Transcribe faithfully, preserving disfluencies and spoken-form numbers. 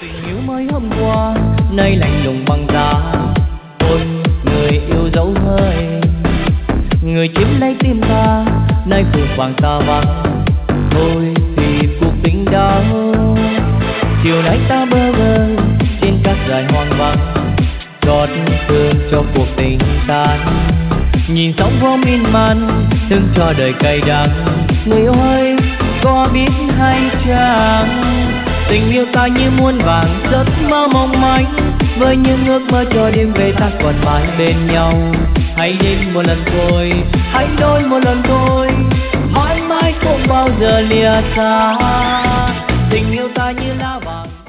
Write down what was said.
Tình yêu mới hôm qua nay lạnh lùng băng giá. Ôi người yêu dấu hơi, người chiếm lấy tim ta nay phượng hoàng ta vắng. Thôi thì cuộc tình đau, chiều nay ta bơ vơ trên các dải hoang vắng, xót thương cho cuộc tình tan. Nhìn sóng vỗ miên man thương cho đời cay đắng. Người ơi có biết hay chăng, tình yêu ta như muôn vàng giấc mơ mong manh, với những ước mơ cho đêm về ta còn mãi bên nhau. Hãy đến một lần thôi, hãy đôi một lần thôi, mãi mãi không bao giờ lìa xa. Tình yêu ta như lá vàng.